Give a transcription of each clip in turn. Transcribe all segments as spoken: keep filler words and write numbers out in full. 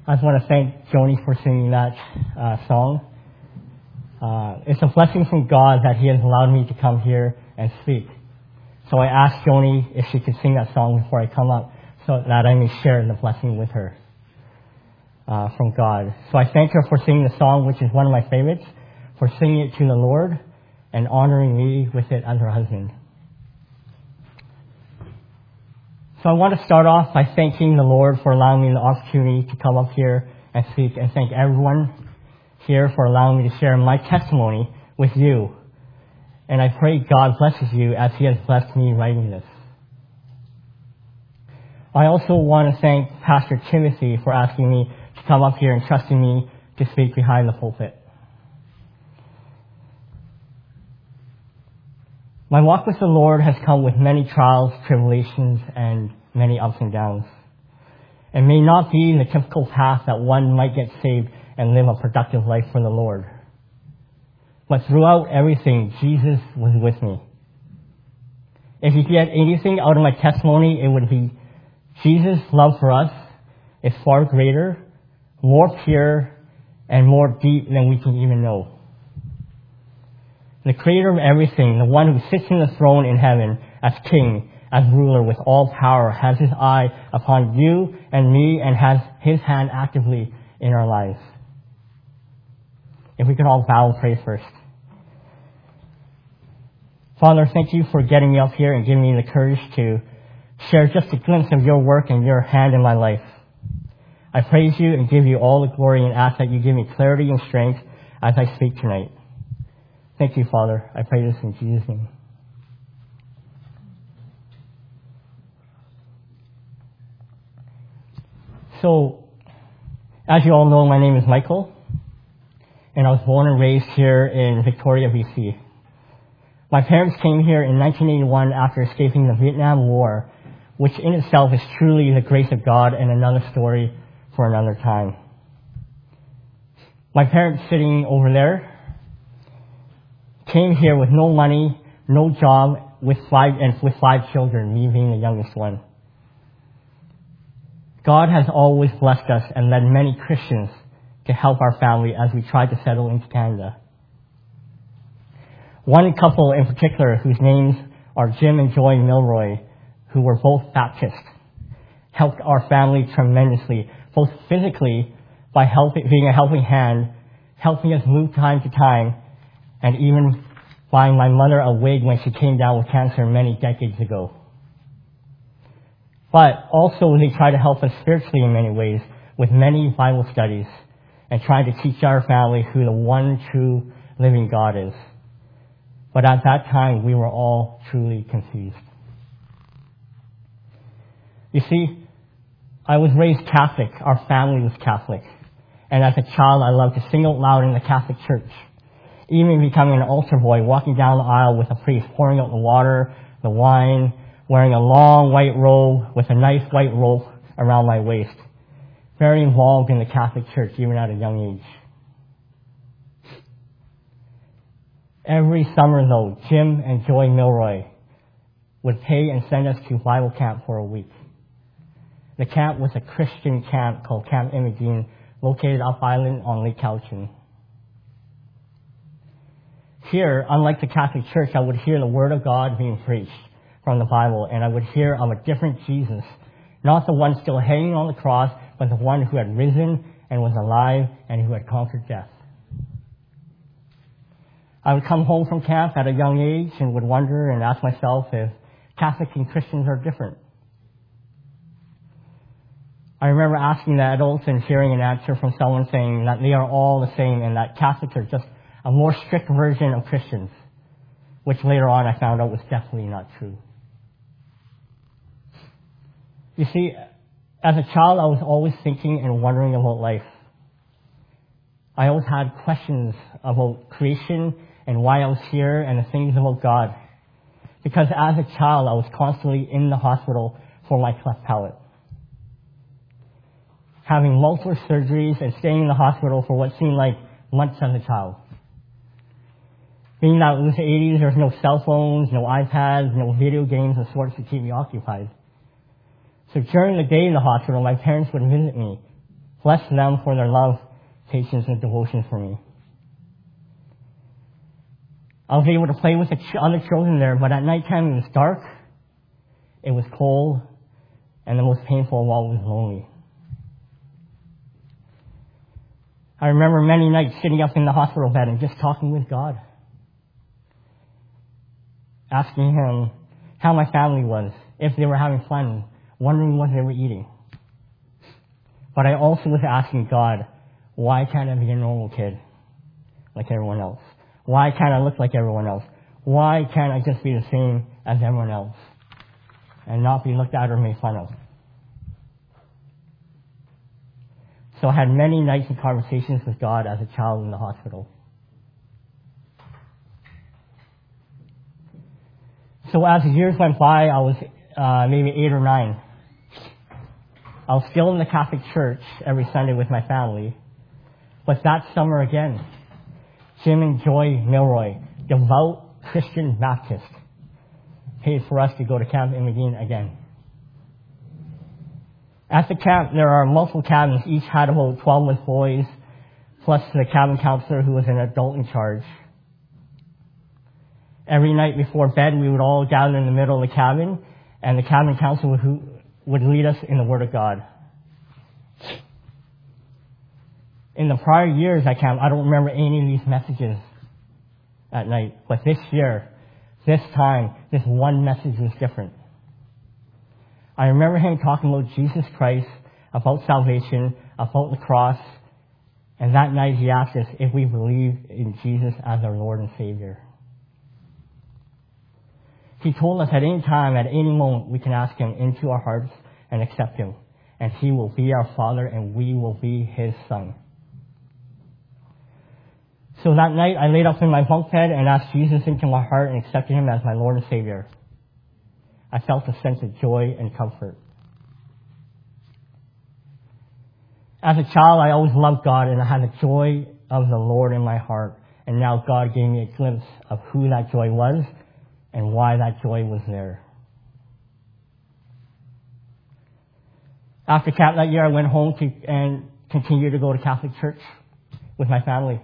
I just want to thank Joni for singing that uh, song. Uh, it's a blessing from God that He has allowed me to come here and speak. So I asked Joni if she could sing that song before I come up so that I may share the blessing with her uh, from God. So I thank her for singing the song, which is one of my favorites, for singing it to the Lord and honoring me with it as her husband. So I want to start off by thanking the Lord for allowing me the opportunity to come up here and speak, and thank everyone here for allowing me to share my testimony with you. And I pray God blesses you as He has blessed me writing this. I also want to thank Pastor Timothy for asking me to come up here and trusting me to speak behind the pulpit. My walk with the Lord has come with many trials, tribulations, and many ups and downs. It may not be the typical path that one might get saved and live a productive life for the Lord. But throughout everything, Jesus was with me. If you get anything out of my testimony, it would be Jesus' love for us is far greater, more pure, and more deep than we can even know. The creator of everything, the one who sits in the throne in heaven as king, as ruler with all power, has His eye upon you and me and has His hand actively in our lives. If we could all bow and pray first. Father, thank you for getting me up here and giving me the courage to share just a glimpse of your work and your hand in my life. I praise you and give you all the glory and ask that you give me clarity and strength as I speak tonight. Thank you, Father. I pray this in Jesus' name. So, as you all know, my name is Michael, and I was born and raised here in Victoria, B C. My parents came here in nineteen eighty-one after escaping the Vietnam War, which in itself is truly the grace of God and another story for another time. My parents sitting over there came here with no money, no job, with five and with five children, me being the youngest one. God has always blessed us and led many Christians to help our family as we tried to settle into Canada. One couple in particular, whose names are Jim and Joy Milroy, who were both Baptist, helped our family tremendously, both physically by helping, being a helping hand, helping us move time to time, and even buying my mother a wig when she came down with cancer many decades ago. But also they try to help us spiritually in many ways with many Bible studies and trying to teach our family who the one true living God is. But at that time, we were all truly confused. You see, I was raised Catholic. Our family was Catholic. And as a child, I loved to sing out loud in the Catholic church. Even becoming an altar boy, walking down the aisle with a priest, pouring out the water, the wine, wearing a long white robe with a nice white rope around my waist. Very involved in the Catholic Church, even at a young age. Every summer, though, Jim and Joy Milroy would pay and send us to Bible camp for a week. The camp was a Christian camp called Camp Imogene, located up island on Lake Cowichan. Here, unlike the Catholic Church, I would hear the Word of God being preached from the Bible, and I would hear of a different Jesus, not the one still hanging on the cross, but the one who had risen and was alive and who had conquered death. I would come home from camp at a young age and would wonder and ask myself if Catholics and Christians are different. I remember asking the adults and hearing an answer from someone saying that they are all the same and that Catholics are just a more strict version of Christians, which later on I found out was definitely not true. You see, as a child, I was always thinking and wondering about life. I always had questions about creation and why I was here and the things about God. Because as a child, I was constantly in the hospital for my cleft palate. Having multiple surgeries and staying in the hospital for what seemed like months as a child. Being that it was the eighties, there was no cell phones, no iPads, no video games of sorts to keep me occupied. So during the day in the hospital, my parents would visit me Bless them for their love, patience, and devotion for me. I was able to play with the ch- other children there, but at nighttime it was dark, it was cold, and the most painful of all was lonely. I remember many nights sitting up in the hospital bed and just talking with God, asking Him how my family was, if they were having fun, wondering what they were eating. But I also was asking God, why can't I be a normal kid like everyone else? Why can't I look like everyone else? Why can't I just be the same as everyone else and not be looked at or made fun of? So I had many nights and conversations with God as a child in the hospital. So as the years went by, I was uh, maybe eight or nine. I was still in the Catholic Church every Sunday with my family. But that summer again, Jim and Joy Milroy, devout Christian Baptist, paid for us to go to Camp Imogen again. At the camp, there are multiple cabins. Each had about twelve with boys, plus the cabin counselor who was an adult in charge. Every night before bed, we would all gather in the middle of the cabin, and the cabin counselor would, would lead us in the Word of God. In the prior years at camp, I don't remember any of these messages at night, but this year, this time, this one message was different. I remember him talking about Jesus Christ, about salvation, about the cross, and that night he asked us if we believe in Jesus as our Lord and Savior. He told us at any time, at any moment, we can ask Him into our hearts and accept Him, and He will be our Father and we will be His Son. So that night I laid up in my bunk bed and asked Jesus into my heart and accepted Him as my Lord and Savior. I felt a sense of joy and comfort. As a child, I always loved God and I had the joy of the Lord in my heart. And now God gave me a glimpse of who that joy was and why that joy was there. After camp that year, I went home to and continued to go to Catholic church with my family.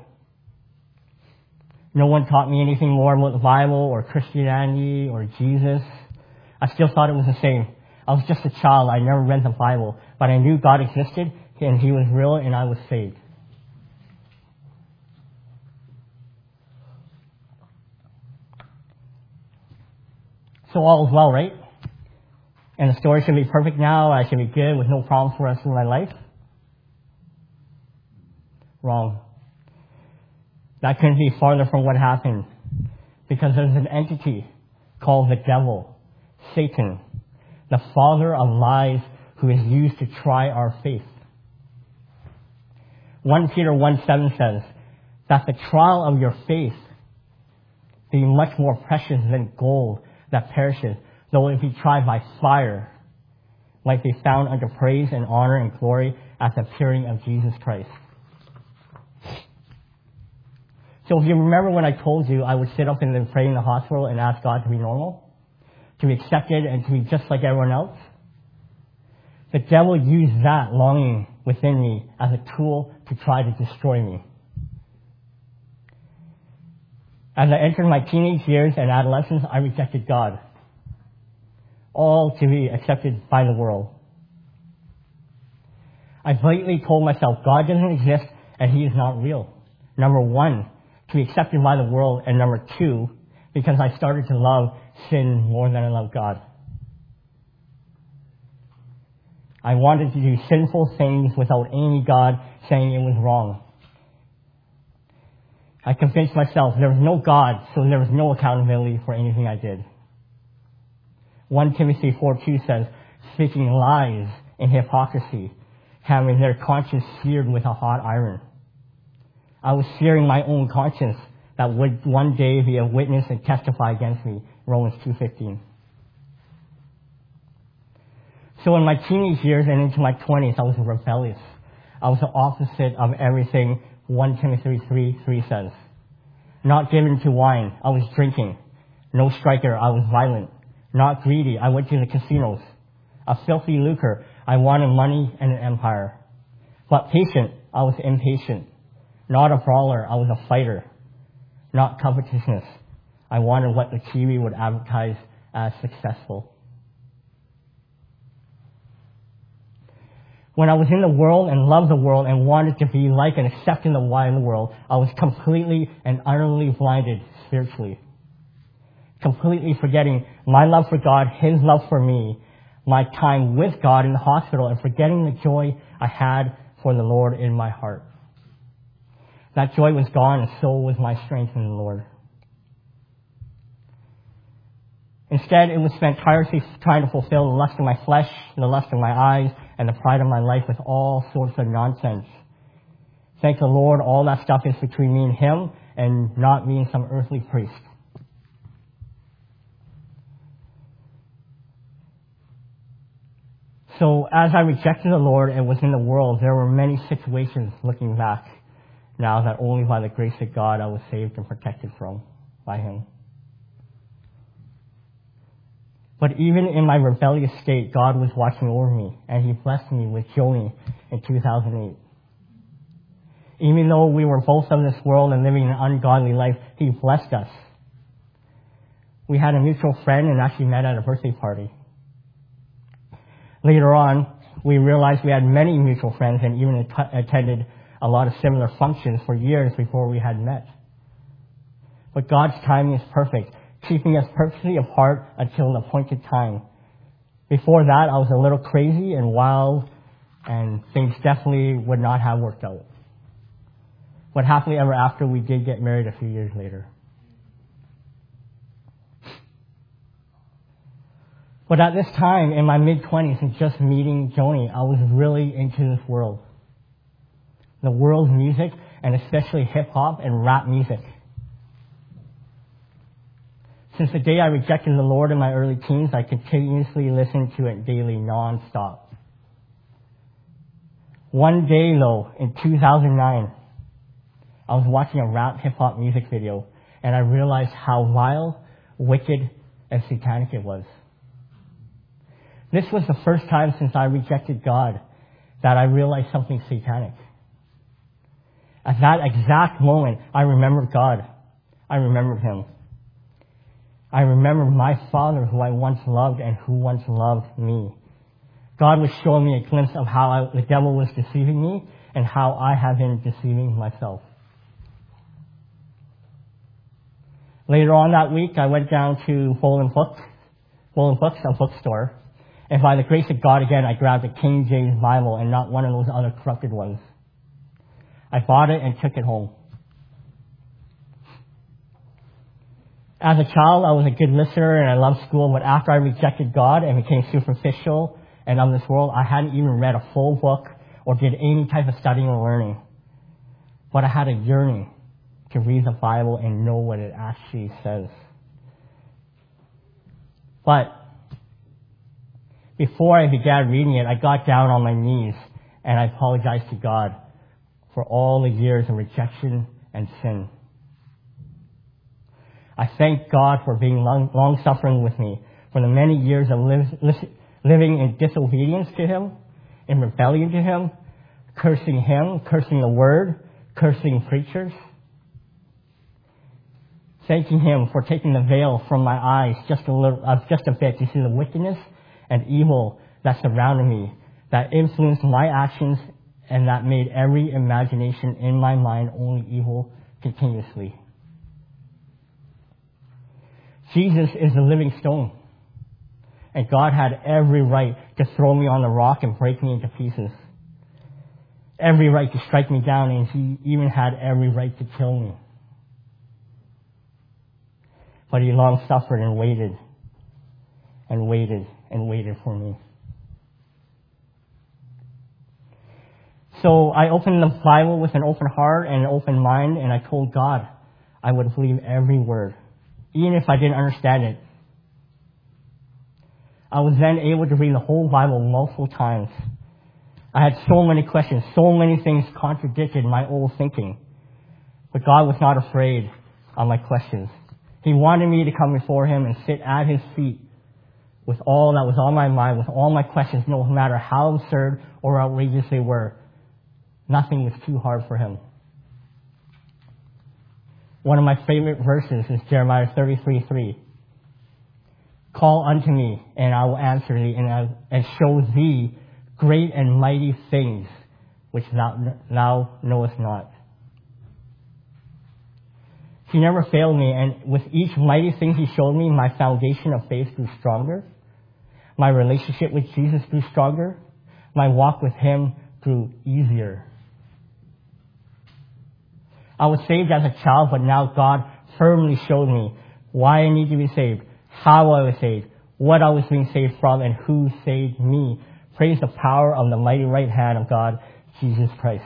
No one taught me anything more about the Bible or Christianity or Jesus. I still thought it was the same. I was just a child. I never read the Bible. But I knew God existed and He was real and I was saved. So all is well, right? And the story should be perfect now. I should be good with no problems for the rest of my life. Wrong. That couldn't be farther from what happened. Because there's an entity called the devil. Satan, the father of lies who is used to try our faith. First Peter one seven says that the trial of your faith be much more precious than gold that perishes, though it be tried by fire, might be found unto praise and honor and glory at the appearing of Jesus Christ. So if you remember when I told you I would sit up and then pray in the hospital and ask God to be normal, to be accepted and to be just like everyone else, the devil used that longing within me as a tool to try to destroy me. As I entered my teenage years and adolescence, I rejected God, all to be accepted by the world. I blatantly told myself God doesn't exist and He is not real. Number one, to be accepted by the world, and number two, because I started to love sin more than I love God. I wanted to do sinful things without any God saying it was wrong. I convinced myself there was no God, so there was no accountability for anything I did. First Timothy four two says, speaking lies and hypocrisy, having their conscience seared with a hot iron. I was searing my own conscience that would one day be a witness and testify against me, Romans two fifteen. So in my teenage years and into my twenties, I was rebellious. I was the opposite of everything First Timothy three three says. Not given to wine, I was drinking. No striker, I was violent. Not greedy, I went to the casinos. A filthy lucre, I wanted money and an empire. But patient, I was impatient. Not a brawler, I was a fighter. Not covetousness. I wanted what the T V would advertise as successful. When I was in the world and loved the world and wanted to be like and accepting the wider world, I was completely and utterly blinded spiritually. Completely forgetting my love for God, His love for me, my time with God in the hospital, and forgetting the joy I had for the Lord in my heart. That joy was gone, and so was my strength in the Lord. Instead, it was spent tirelessly trying to fulfill the lust of my flesh, the lust of my eyes, and the pride of my life with all sorts of nonsense. Thank the Lord, all that stuff is between me and Him, and not me and some earthly priest. So as I rejected the Lord and was in the world, there were many situations looking back now that only by the grace of God I was saved and protected from by Him. But even in my rebellious state, God was watching over me, and He blessed me with Joni in two thousand eight. Even though we were both of this world and living an ungodly life, He blessed us. We had a mutual friend and actually met at a birthday party. Later on, we realized we had many mutual friends and even att- attended a lot of similar functions for years before we had met. But God's timing is perfect, keeping us perfectly apart until an appointed time. Before that, I was a little crazy and wild, and things definitely would not have worked out. But happily ever after, we did get married a few years later. But at this time, in my mid-twenties and just meeting Joni, I was really into this world. The world's music, and especially hip-hop and rap music. Since the day I rejected the Lord in my early teens, I continuously listened to it daily, non-stop. One day, though, in two thousand nine, I was watching a rap hip-hop music video, and I realized how vile, wicked, and satanic it was. This was the first time since I rejected God that I realized something satanic. At that exact moment, I remembered God. I remembered Him. I remembered my Father who I once loved and who once loved me. God was showing me a glimpse of how I, the devil was deceiving me and how I have been deceiving myself. Later on that week, I went down to Bolin Books, Bolin Books, a bookstore, and by the grace of God again, I grabbed a King James Bible and not one of those other corrupted ones. I bought it and took it home. As a child, I was a good listener and I loved school, but after I rejected God and became superficial and of this world, I hadn't even read a full book or did any type of studying or learning. But I had a yearning to read the Bible and know what it actually says. But before I began reading it, I got down on my knees and I apologized to God for all the years of rejection and sin. I thank God for being long, long-suffering with me, for the many years of live, living in disobedience to Him, in rebellion to Him, cursing Him, cursing the Word, cursing preachers. Thanking Him for taking the veil from my eyes just a little, uh, just a bit to see the wickedness and evil that surrounded me, that influenced my actions, and that made every imagination in my mind only evil continuously. Jesus is the living stone, and God had every right to throw me on the rock and break me into pieces. Every right to strike me down, and He even had every right to kill me. But He long suffered and waited, and waited, and waited for me. So I opened the Bible with an open heart and an open mind, and I told God I would believe every word, even if I didn't understand it. I was then able to read the whole Bible multiple times. I had so many questions, so many things contradicted my old thinking. But God was not afraid of my questions. He wanted me to come before Him and sit at His feet with all that was on my mind, with all my questions, no matter how absurd or outrageous they were. Nothing was too hard for him. One of my favorite verses is Jeremiah thirty-three three. Call unto me, and I will answer thee, and, I, and show thee great and mighty things which thou, thou knowest not. He never failed me, and with each mighty thing he showed me, my foundation of faith grew stronger. My relationship with Jesus grew stronger. My walk with him grew easier. I was saved as a child, but now God firmly showed me why I need to be saved, how I was saved, what I was being saved from, and who saved me. Praise the power of the mighty right hand of God, Jesus Christ.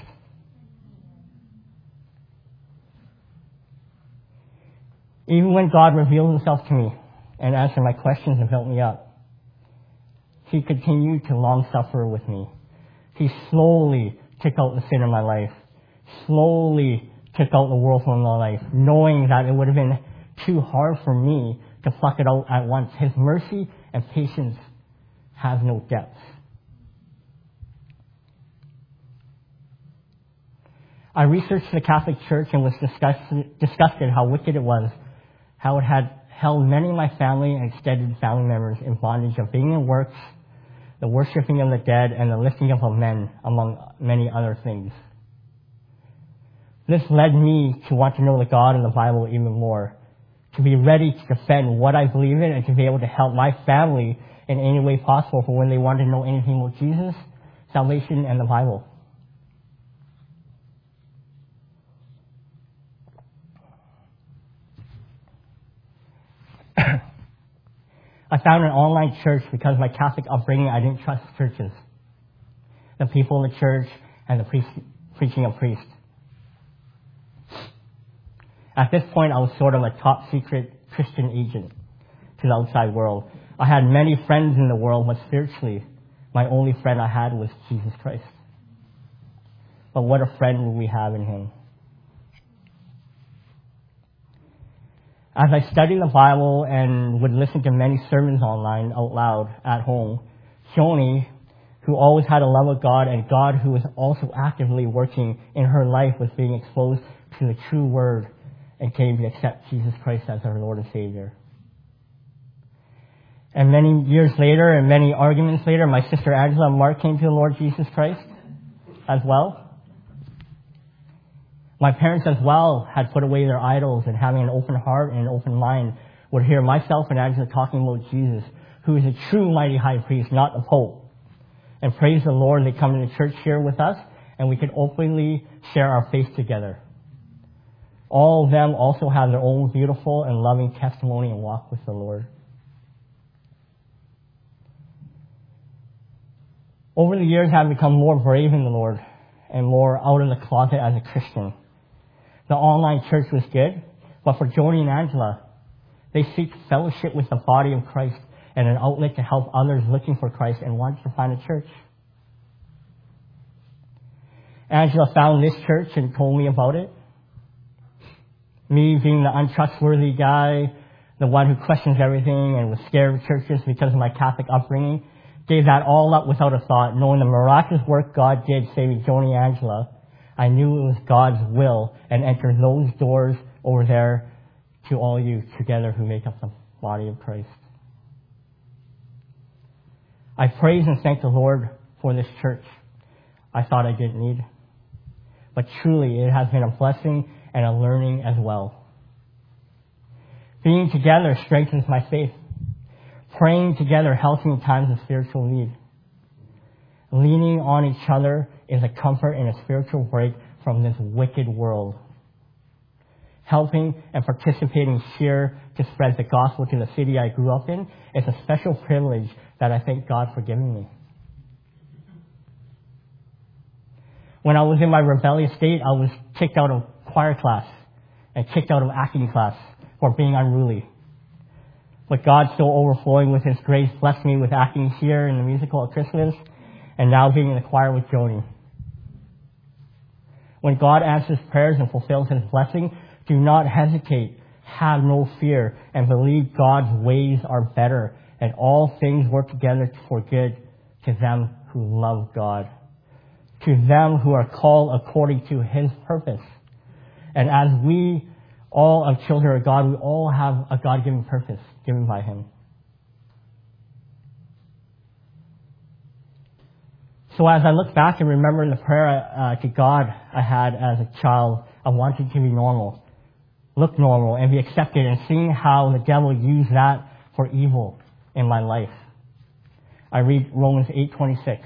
Even when God revealed himself to me and answered my questions and built me up, he continued to long suffer with me. He slowly took out the sin in my life, slowly took out the world from my life, knowing that it would have been too hard for me to pluck it out at once. His mercy and patience have no depth. I researched the Catholic Church and was disgusted, disgusted how wicked it was, how it had held many of my family and extended family members in bondage of being in works, the worshiping of the dead, and the lifting up of men, among many other things. This led me to want to know the God in the Bible even more, to be ready to defend what I believe in, and to be able to help my family in any way possible for when they want to know anything about Jesus, salvation, and the Bible. I found an online church because of my Catholic upbringing. I didn't trust churches, the people in the church, and the priest, preaching of priests. At this point, I was sort of a top secret Christian agent to the outside world. I had many friends in the world, but spiritually, my only friend I had was Jesus Christ. But what a friend would we have in him. As I studied the Bible and would listen to many sermons online out loud at home, Shoni, who always had a love of God, and God who was also actively working in her life, was being exposed to the true word and came to accept Jesus Christ as her Lord and Savior. And many years later, and many arguments later, my sister Angela and Mark came to the Lord Jesus Christ as well. My parents as well had put away their idols, and having an open heart and an open mind would hear myself and Angela talking about Jesus, who is a true mighty high priest, not the Pope. And praise the Lord, they come to the church here with us, and we could openly share our faith together. All of them also have their own beautiful and loving testimony and walk with the Lord. Over the years, I've become more brave in the Lord and more out of the closet as a Christian. The online church was good, but for Joni and Angela, they seek fellowship with the body of Christ and an outlet to help others looking for Christ and wanting to find a church. Angela found this church and told me about it. Me being the untrustworthy guy, the one who questions everything and was scared of churches because of my Catholic upbringing, gave that all up without a thought, knowing the miraculous work God did saving Joni and Angela. I knew it was God's will, and entered those doors over there to all you together who make up the body of Christ. I praise and thank the Lord for this church I thought I didn't need. But truly, it has been a blessing and a learning as well. Being together strengthens my faith. Praying together helps me in times of spiritual need. Leaning on each other is a comfort and a spiritual break from this wicked world. Helping and participating here to spread the gospel to the city I grew up in is a special privilege that I thank God for giving me. When I was in my rebellious state, I was kicked out of choir class and kicked out of acting class for being unruly. But God, still overflowing with His grace, blessed me with acting here in the musical at Christmas, and now being in the choir with Joni. When God answers prayers and fulfills His blessing, do not hesitate, have no fear, and believe God's ways are better, and all things work together for good to them who love God. to them who are called according to his purpose. And as we all are children of God, we all have a God-given purpose given by him. So as I look back and remember the prayer uh, to God I had as a child, I wanted to be normal, look normal, and be accepted, and seeing how the devil used that for evil in my life. I read Romans eight twenty-six.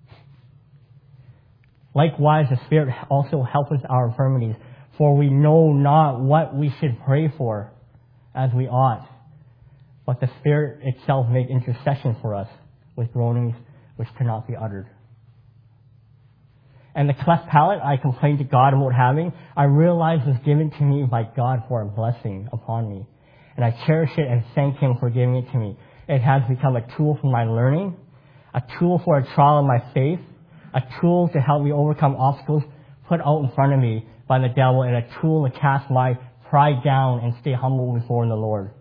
Likewise, the Spirit also helps us our infirmities, for we know not what we should pray for as we ought, but the Spirit itself makes intercession for us with groanings which cannot be uttered. And the cleft palate I complained to God about having, I realized was given to me by God for a blessing upon me. And I cherish it and thank him for giving it to me. It has become a tool for my learning, a tool for a trial of my faith, a tool to help me overcome obstacles put out in front of me by the devil, and a tool to cast my pride down and stay humble before the Lord.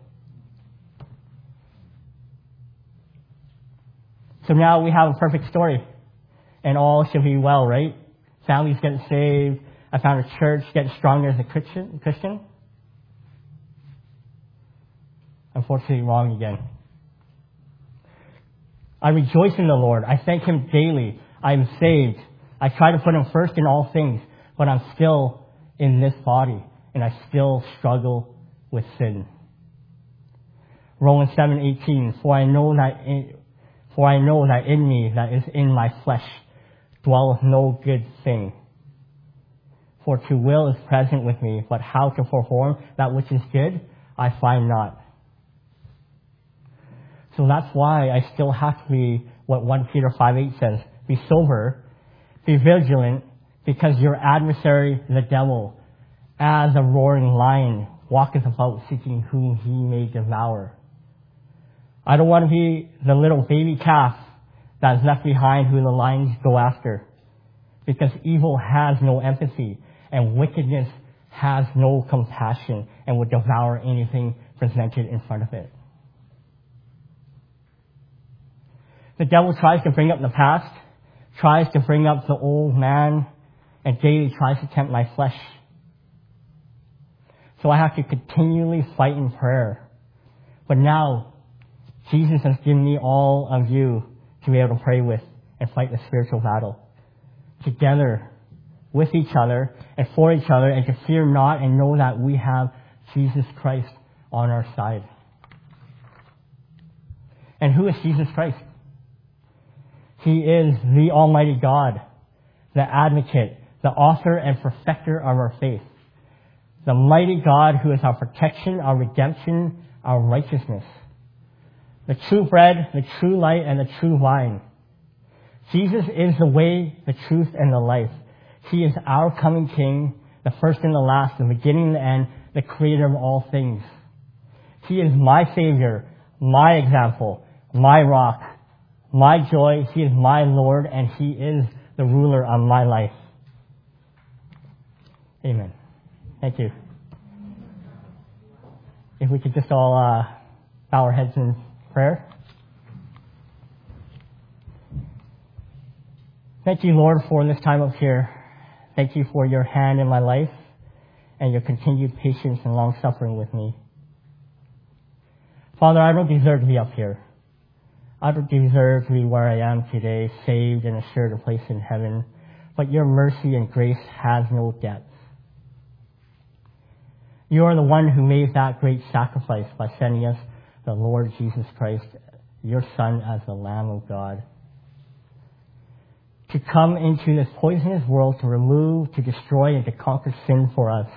So now we have a perfect story, and all should be well, right? Families getting saved. I found a church getting stronger as a Christian. Christian. Unfortunately, wrong again. I rejoice in the Lord. I thank him daily. I am saved. I try to put him first in all things, but I'm still in this body, and I still struggle with sin. Romans seven eighteen. For I know that in, for I know that in me, that is in my flesh, dwelleth no good thing. For to will is present with me, but how to perform that which is good, I find not. So that's why I still have to be what First Peter five eight says. Be sober, be vigilant, because your adversary, the devil, as a roaring lion, walketh about seeking whom he may devour. I don't want to be the little baby calf that is left behind who the lions go after, because evil has no empathy and wickedness has no compassion and would devour anything presented in front of it. The devil tries to bring up the past, tries to bring up the old man, and daily tries to tempt my flesh. So I have to continually fight in prayer. But now, Jesus has given me all of you to be able to pray with and fight the spiritual battle together with each other and for each other, and to fear not and know that we have Jesus Christ on our side. And who is Jesus Christ? He is the Almighty God, the advocate, the author and perfecter of our faith, the mighty God who is our protection, our redemption, our righteousness, the true bread, the true light, and the true vine. Jesus is the way, the truth, and the life. He is our coming King, the first and the last, the beginning and the end, the creator of all things. He is my Savior, my example, my rock, my joy. He is my Lord, and he is the ruler of my life. Amen. Thank you. If we could just all uh, bow our heads in prayer. Thank you, Lord, for this time up here. Thank you for your hand in my life and your continued patience and long-suffering with me. Father, I don't deserve to be up here. I don't deserve to be where I am today, saved and assured a place in heaven, but your mercy and grace has no depth. You are the one who made that great sacrifice by sending us the Lord Jesus Christ, your Son, as the Lamb of God, to come into this poisonous world to remove, to destroy, and to conquer sin for us.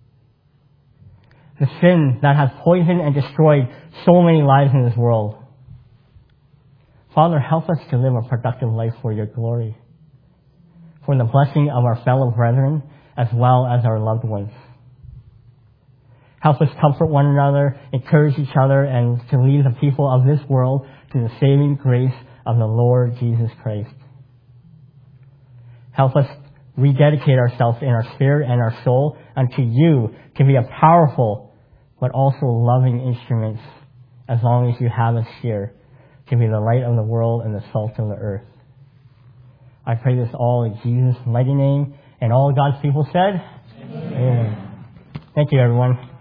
The sin that has poisoned and destroyed so many lives in this world. Father, help us to live a productive life for your glory, for the blessing of our fellow brethren as well as our loved ones. Help us comfort one another, encourage each other, and to lead the people of this world to the saving grace of the Lord Jesus Christ. Help us rededicate ourselves in our spirit and our soul unto you to be a powerful but also loving instruments as long as you have us here to be the light of the world and the salt of the earth. I pray this all in Jesus' mighty name. And all God's people said, Amen. Amen. Thank you, everyone.